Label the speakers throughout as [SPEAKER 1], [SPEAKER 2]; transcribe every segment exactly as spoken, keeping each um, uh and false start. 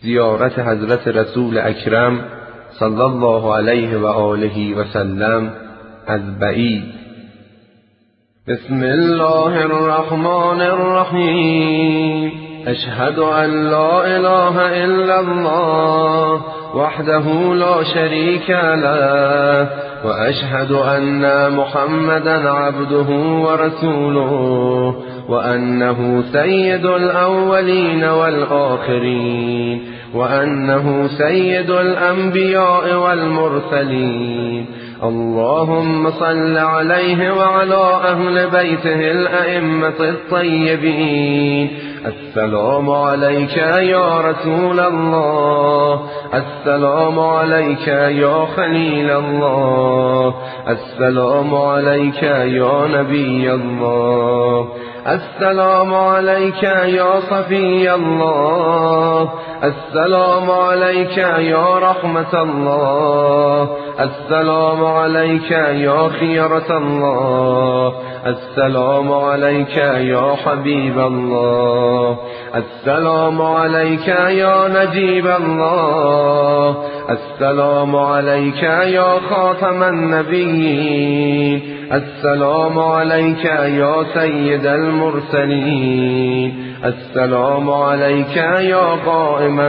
[SPEAKER 1] زیارت حضرت رسول اکرم صلی الله علیه و آله و سلم از بعید. بسم الله الرحمن الرحیم. اشهد ان لا اله الا الله وحده لا شریک له و اشهد ان محمدا عبده و رسوله و انه سید الاولین والآخرین و انه سید الانبیاء والمرسلین. اللهم صل عليه وعلى أهل بيته الأئمة الطيبين. السلام عليك يا رسول الله، السلام عليك يا خليل الله، السلام عليك يا نبي الله، السلام عليك يا صفي الله، السلام عليك يا رحمة الله، السلام عليك يا خيرة الله، السلام عليك يا حبيب الله، السلام عليك يا نجيب الله، السلام عليك يا خاتم النبيين، السلام عليك يا سيد المرسلين، السلام عليك يا قائما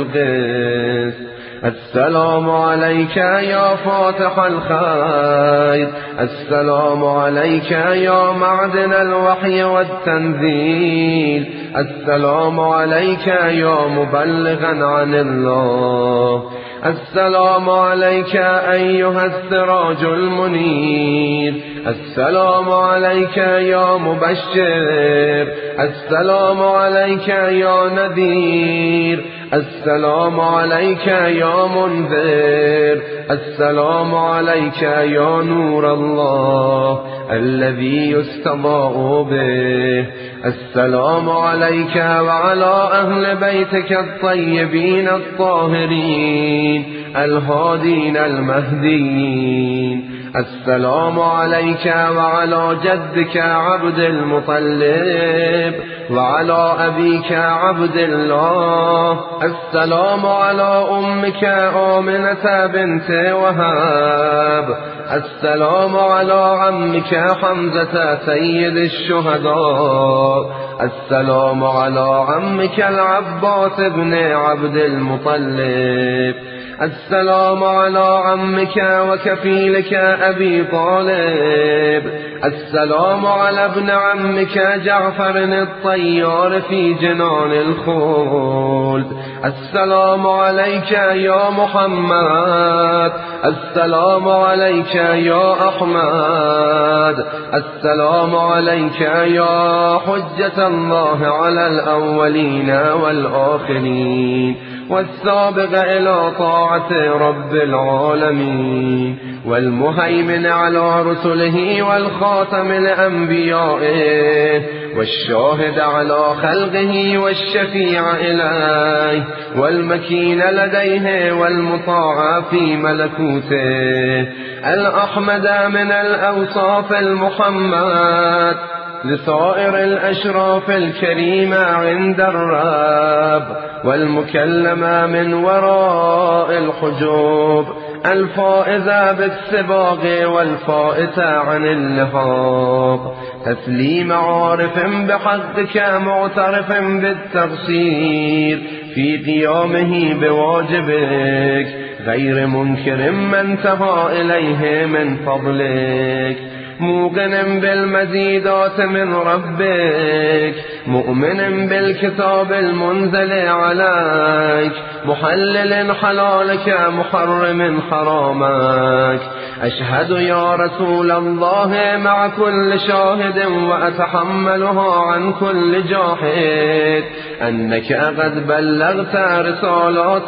[SPEAKER 1] بالقسط، السلام عليك يا فاتح الخير، السلام عليك يا معدن الوحي والتنزيل، السلام عليك يا مبلغا عن الله، السلام عليك أيها السراج المنير، السلام عليك يا مبشر، السلام عليك يا نذير، السلام عليك يا منذر، السلام عليك يا نور الله الذي يستضاء به، السلام عليك وعلى أهل بيتك الطيبين الطاهرين الهادين المهديين، السلام عليك وعلى جدك عبد المطلب وعلى أبيك عبد الله، السلام على أمك آمنة بنت وهاب، السلام على عمك حمزة سيد الشهداء، السلام على عمك العباس بن عبد المطلب، السلام على عمك وكفيلك أبي طالب، السلام على ابن عمك جعفر الطيار في جنان الخلد، السلام عليك يا محمد، السلام عليك يا أحمد، السلام عليك يا حجة الله على الأولين والآخرين والسابق إلى طاعة رب العالمين والمهيمن على رسله والخاتم لأنبيائه والشاهد على خلقه والشفيع إليه والمكين لديه والمطاع في ملكوته الأحمد من الأوصاف المحمد لصائر الأشراف الكريمة عند الرب والمكلمة من وراء الحجوب الفائزة بالسباق والفائتة عن اللحاق تسليم عارف بحقك معترف بالتقصير في قيامه بواجبك غير منكر ما انتهى إليه من فضلك موقن بالمزيدات من ربك مؤمن بالكتاب المنزل عليك محلل حلالك محرم حرامك أشهد يا رسول الله مع كل شاهد وأتحملها عن كل جاحد أنك قد بلغت رسالات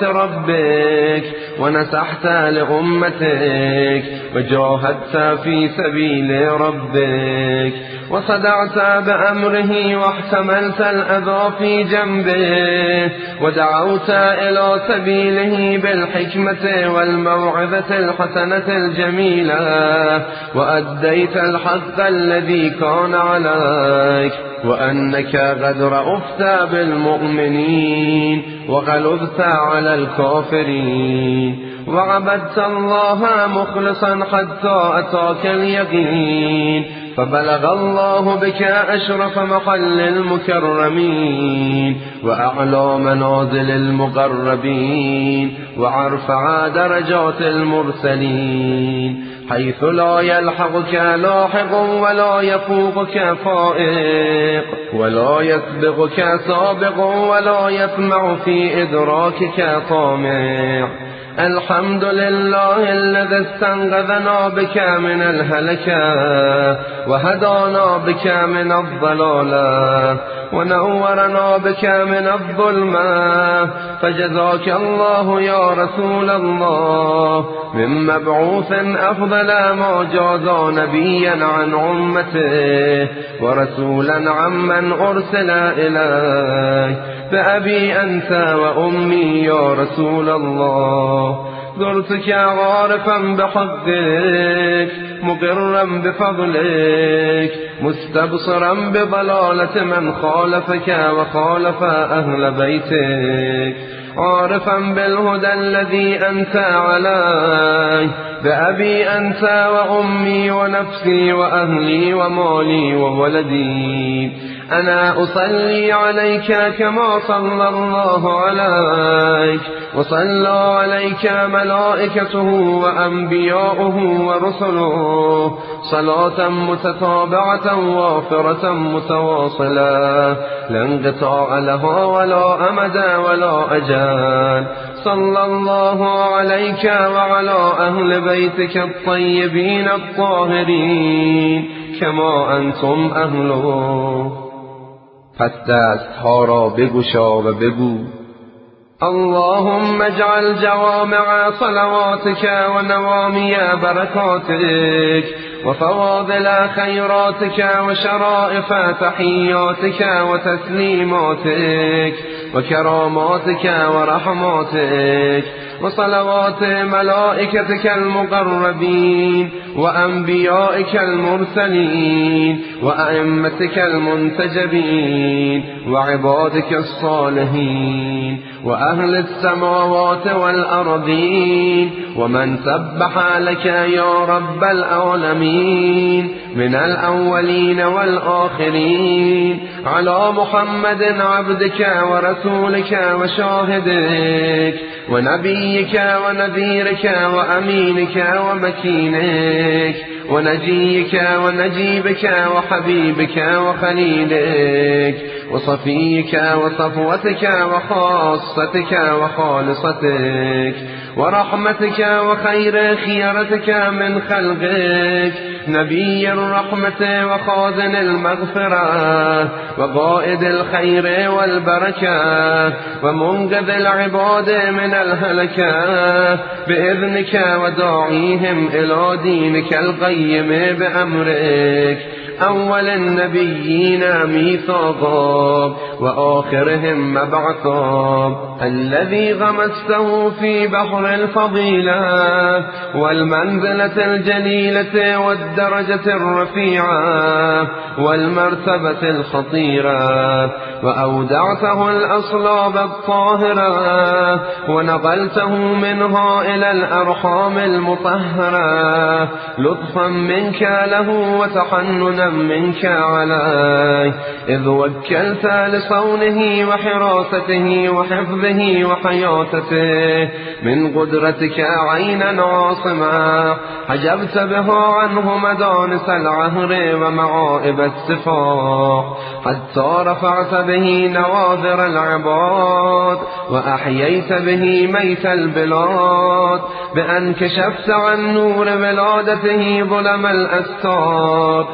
[SPEAKER 1] ربك ونصحت لأمتك وجاهدت في سبيل ربك، وصدعت بأمره واحتملت الأذى في جنبه، ودعوت إلى سبيله بالحكمة والموعظة الحسنة الجميلة، وأديت الحق الذي كان عليك، وأنك قد رأفت بالمؤمنين وغلظت على الكافرين، وعبدت الله مخلصا حتى أتاك اليقين، فبلغ الله بك أشرف محل المكرمين وأعلى منازل المقربين وأرفع درجات المرسلين، حيث لا يلحقك لاحق ولا يفوقك فائق ولا يسبقك سابق ولا يطمع في إدراكك طامع. الحمد لله الذي استنقذنا بك من الهلكة وهدانا بك من الضلالة ونورنا بك من الظلمة، فجزاك الله يا رسول الله من مبعوث أفضل ما جاز نبيا عن أمته ورسولا عمن أرسل إليه، بأبي أنت وأمي يا رسول الله، زرتك عارفا بحقك مقرا بفضلك مستبصرا بضلالة من خالفك وخالف أهل بيتك، عارفا بالهدى الذي أنت عليه، بأبي أنت وأمي ونفسي وأهلي ومالي وولدي، أنا أصلي عليك كما صلى الله عليك، وصلى عليك ملائكته وأنبياؤه ورسله صلاة متتابعة وافرة متواصلة لا انقطاع لها ولا أمد ولا أجال، صلى الله عليك وعلى أهل بيتك الطيبين الطاهرين كما أنتم أهله.
[SPEAKER 2] پس دستها را بگشا و بگو:
[SPEAKER 1] اللهم اجعل جوامع صلواتك ونوامي بركاتك وفواضل خيراتك وشرائف تحياتك وتسليماتك وكراماتك ورحماتك وصلوات ملائكتك المقربين وأنبيائك المرسلين وأئمتك المنتجبين وعبادك الصالحين وأهل السماوات والأرضين ومن سبح لك يا رب العالمين من الأولين والآخرين، على محمد عبدك ورسولك وشاهدك ونبيك ونذيرك وأمينك ومكينك ونجيك ونجيبك وحبيبك وخليلك وصفيك وصفوتك وخاصتك وخالصتك ورحمتك وخير خيرتك من خلقك، نبي الرحمة وخازن المغفرة وقائد الخير والبركة ومنقذ العباد من الهلكة بإذنك وداعيهم إلى دينك القيم بأمرك، أول النبيين ميثاقا وآخرهم مبعثا، الذي غمسته في بحر الفضيلة والمنزلة الجليلة والدرجة الرفيعة والمرتبة الخطيرة، وأودعته الأصلاب الطاهرة ونقلته منها إلى الأرحام المطهرة لطفا منك له وتحننا منك عليه، إذ وكلت لصونه وحراسته وحفظه وحياتته من قدرتك عينا عاصمة حجبت بها عنه مدانس العهر ومعائب السفاح، حتى رفعت به نواذر العباد وأحييت به ميت البلاد، بأن كشفت عن نور ولادته ظلم الأستار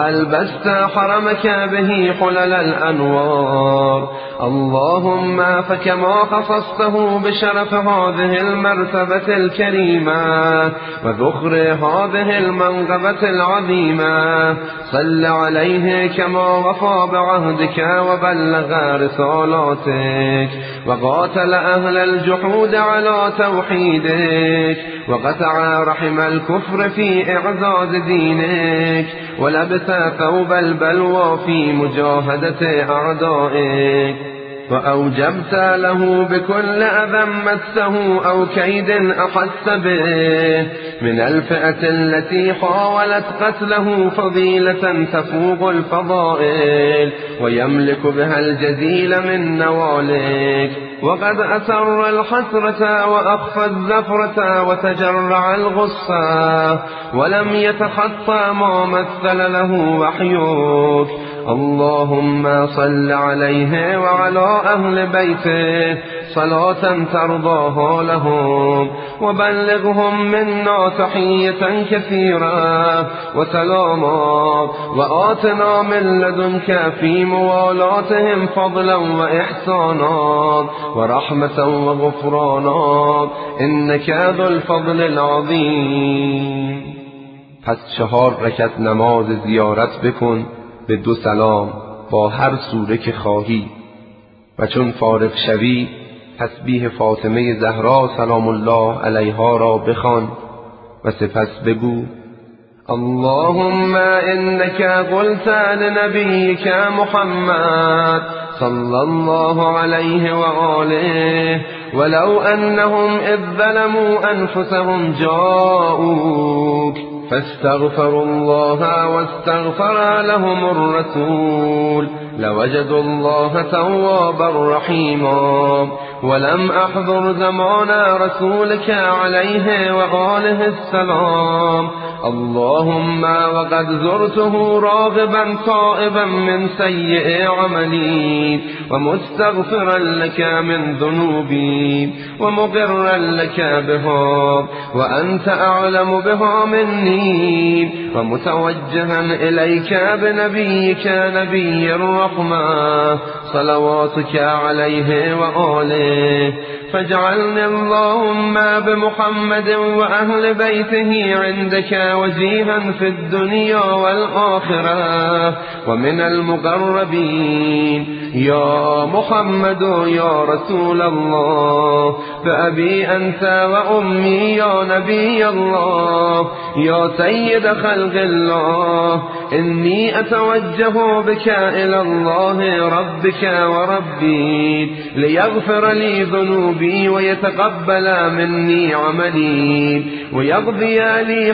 [SPEAKER 1] وألبست حرمك به حلل الأنوار. اللهم فكما خصصته بشرف هذه المرتبة الكريمة وذخر هذه المنقبة العظيمة، صل عليه كما وفى بعهدك وبلغ رسالاتك وقاتل أهل الجحود على توحيدك وقطع رحم الكفر في إعزاز دينك ولبس ثوب البلوى في مجاهدة أعدائك، وأوجبت له بكل أذى مسه أو كيد أحس به من الفئة التي حاولت قتله فضيلة تفوق الفضائل ويملك بها الجزيل من نوالك، وقد أسر الحسرة وأخفى الزفرة وتجرع الغصة ولم يتخطى ما مثل له وحيك. اللهم صل عليه وعلى أهل بيته صلاة ترضاها لهم، وبلغهم منا تحية كثيرة وسلاما، وآتنا من لدنك في موالاتهم فضلا وإحسانا ورحمة وغفرانا إنك ذو الفضل العظيم.
[SPEAKER 2] پس چهار رکعت نماز زیارت بکن به دو سلام با هر سوره که خواهی، و چون فارغ شوی تسبیح فاطمه زهرا سلام الله علیها را بخوان و سپس بگو:
[SPEAKER 1] اللهم إنك قلت لنبيك محمد صلى الله عليه وآله ولو أنهم إذ ظلموا أنفسهم جاءوك فاستغفروا الله واستغفر لهم الرسول لوجدوا الله توابا رحيما. ولم أحضر زمان رسولك عليه وآله السلام، اللهم وقد زرته راغبا تائبا من سيء عملي ومستغفرا لك من ذنوبي ومقرا لك بها وأنت أعلم بها مني، ومتوجها إليك بنبيك نبي الرحمة صلواتك عليه وآله، فاجعلني اللهم بمحمد وأهل بيته عندك وجيها في الدنيا والآخرة ومن المقربين. يا محمد يا رسول الله، فأبي أنت وأمي يا نبي الله، يا سيد خلق الله، إني أتوجه بك إلى الله ربك وربي ليغفر لي ذنوبي ويتقبل مني عملي ويقضي لي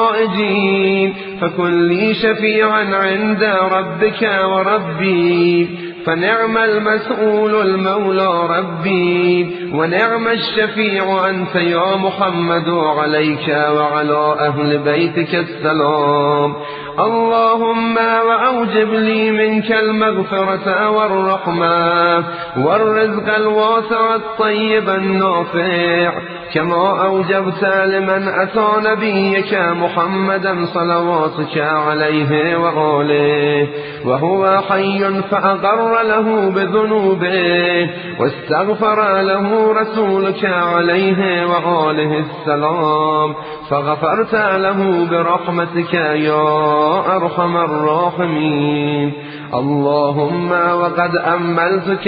[SPEAKER 1] حوائجي، فكن لي شفيعا عند ربك وربي، فنعم المسؤول المولى ربي ونعم الشفيع أنت يا محمد، عليك وعلى أهل بيتك السلام. اللهم وأوجب لي منك المغفرة والرحمة والرزق الواسع الطيب النافع كما أوجبت لمن أتى نبيك محمدا صلواتك عليه وآله وهو حي فأقر له بذنوبه واستغفر له رسولك عليه وآله السلام فغفرت له برحمتك يا أرحم الراحمين. اللهم وقد أملتك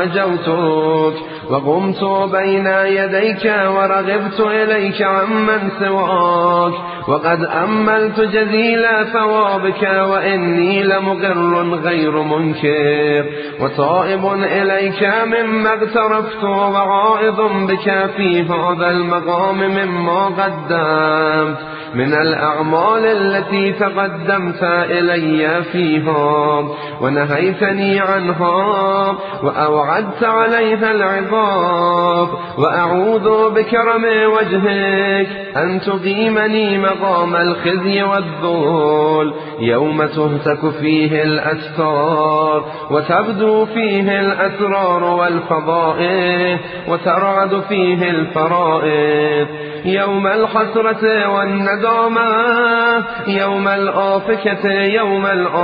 [SPEAKER 1] ورجوتك وقمت بين يديك ورغبت إليك عمن سواك، وقد أملت جزيل ثوابك وإني لمقر غير منكر وتائب إليك مما اغترفت وعائض بك في هذا المقام مما قدمت من الأعمال التي تقدمت إلي فيها ونهيتني عنها وأوعدت عليها العقاب، وأعوذ بكرم وجهك أن تقيمني مقام الخزي والذل يوم تهتك فيه الأستار وتبدو فيه الأسرار والفضائح وترعد فيه الفرائض. يوم الحسرة والندامة، يوم الآفكة يوم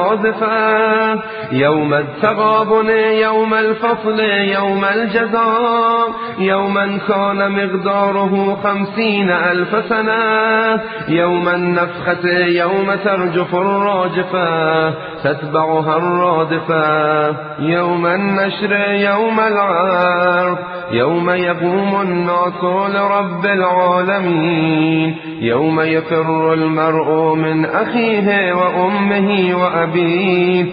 [SPEAKER 1] الآزفة، يوم التغابن يوم الفصل يوم الجزاء، يوما كان مقداره خمسين ألف سنة، يوم النفخة يوم ترجف الراجفة تتبعها الرادفة، يوم النشر يوم العرض، يوم يقوم الناس لرب العالمين، يوم يفر المرء من أخيه وأمه وأبيه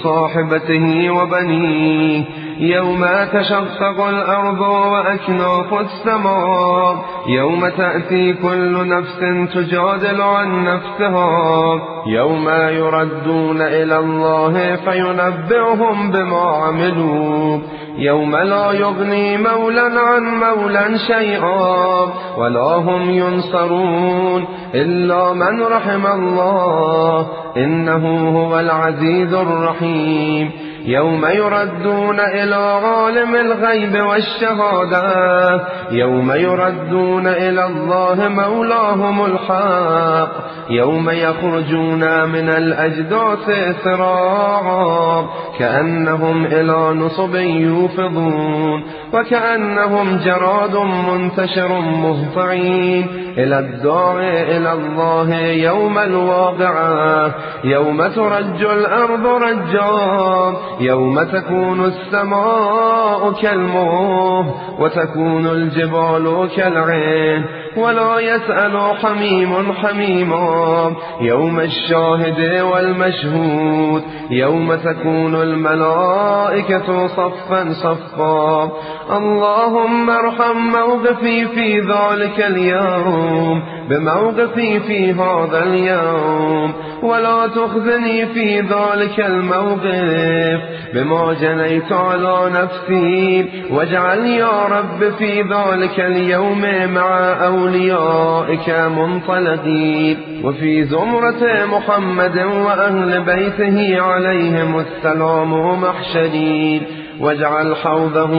[SPEAKER 1] وصاحبته وبنيه، يوم تشقق الأرض وأكناف السماء، يوم تأتي كل نفس تجادل عن نفسها، يوم يردون إلى الله فينبئهم بما عملوا، يوم لا يغني مولا عن مولا شيئا ولا هم ينصرون إلا من رحم الله إنه هو العزيز الرحيم، يوم يردون إلى عالم الغيب والشهادة، يوم يردون إلى الله مولاهم الحق، يوم يخرجون من الأجداث سراعا كأنهم إلى نصب يوفضون، وكأنهم جراد منتشر مهطعين إلى الداعي إلى الله يوم الواقعة، يوم ترج الأرض رجا، يوم تكون السماء كالمهل وتكون الجبال كالعين ولا يسأل حميم حميما، يوم الشاهد والمشهود، يوم تكون الملائكة صفا صفا. اللهم ارحم موقفي في ذلك اليوم بموقفي في هذا اليوم، ولا تخزني في ذلك الموقف بما جنيت على نفسي، واجعل يا رب في ذلك اليوم مع أوليائك منطلقين وفي زمرة محمد وأهل بيته عليهم السلام محشرين، واجعل حوضه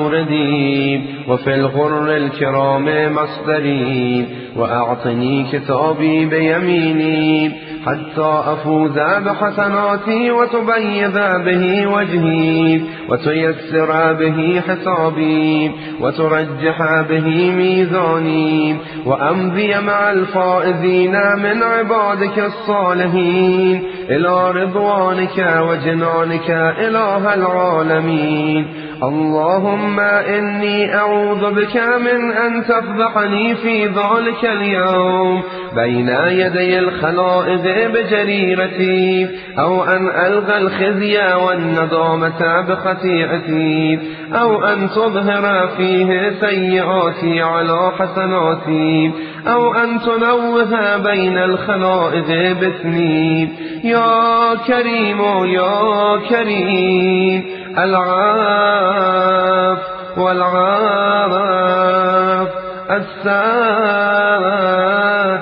[SPEAKER 1] موردي وفي الغر الكرام مصدري، وأعطني كتابي بيميني حتى أفوز بحسناتي وتبيض به وجهي وتيسر به حسابي وترجح به ميزاني، وأمضي مع الفائزين من عبادك الصالحين إلى رضوانك وجنانك إله العالمين. اللهم إني أعوذ بك من أن تفضحني في ذلك اليوم بين يدي الخلائق بجريرتي، أو أن ألقى الخزي والندامة بخطيئتي، أو أن تظهر فيه سيئاتي على حسناتي، أو أن تنوه بين الخلائق باسمي. يا كريم يا كريم العاف والعاف الساتر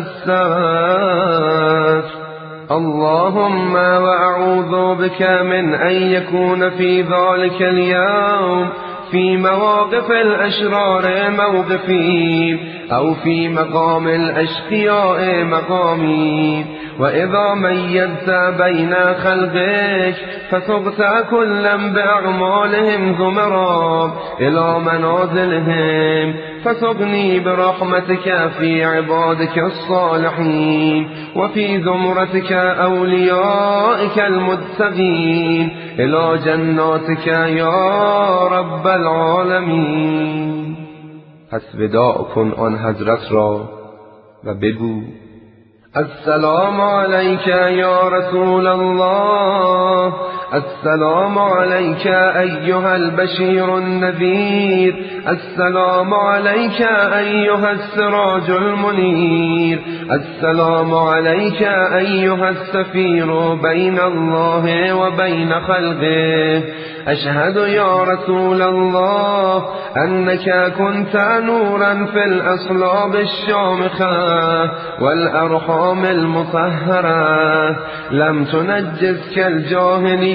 [SPEAKER 1] الساتر. اللهم وأعوذ بك من أن يكون في ذلك اليوم في مواقف الأشرار موقفي، أو في مقام الأشقياء مقامي، وإذا ميزت بين خلقك فسقت كلا بأعمالهم زمرا إلى منازلهم، فسقني برحمتك في عبادك الصالحين وفي زمرتك أوليائك المتقين إلى جناتك يا رب العالمین.
[SPEAKER 2] پس وداع کن آن حضرت را و بگو:
[SPEAKER 1] السلام عليك يا رسول الله، السلام عليك أيها البشير النذير، السلام عليك أيها السراج المنير، السلام عليك أيها السفير بين الله وبين خلقه. أشهد يا رسول الله أنك كنت نورا في الأصلاب الشامخة والأرحام المطهرة، لم تنجزك الجاهلية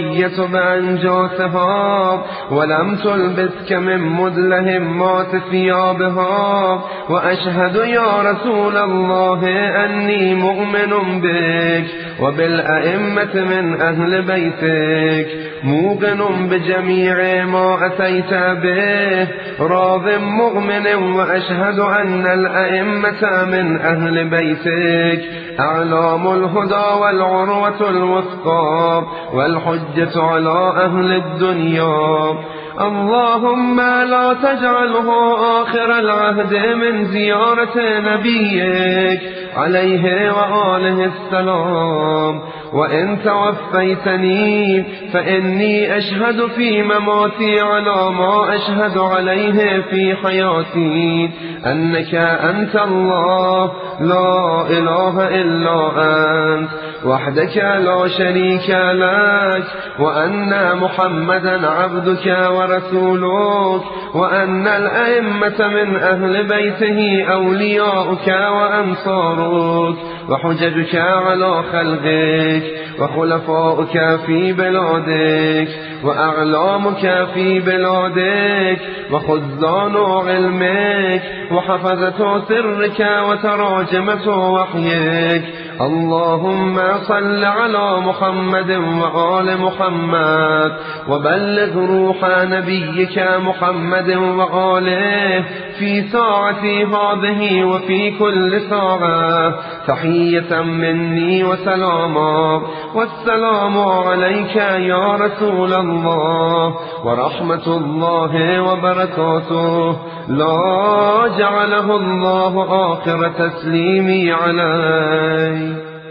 [SPEAKER 1] البقية بأنجاسها ولم تلبسك من مدلهمات ثيابها. وأشهد يا رسول الله أني مؤمن بك وبالأئمة من أهل بيتك، موقن بجميع ما أتيت به، راض مؤمن. وأشهد أن الأئمة من أهل بيتك أعلام الهدى والعروة الوثقى والحجة على أهل الدنيا. اللهم لا تجعله آخر العهد من زيارة نبيك عليه وآله السلام. وإن توفيتني فإني أشهد في مماتي على ما أشهد عليه في حياتي، أنك أنت الله لا إله إلا أنت وحدك لا شريك لك، وأن محمدا عبدك ورسولك، وأن الأئمة من أهل بيته أولياؤك وأنصارك وحججك على خلقك وخلفاؤك في بلادك وأعلامك في بلادك وخزان علمك وحفظة سرك وتراجمة وحيك. اللهم صل على محمد وآل محمد وبلغ روح نبيك محمد وآله في ساعتي هذه وفي كل ساعة تحية مني وسلاما. والسلام عليك يا رسول الله ورحمة الله وبركاته، لا جعله الله آخر تسليمي عليه.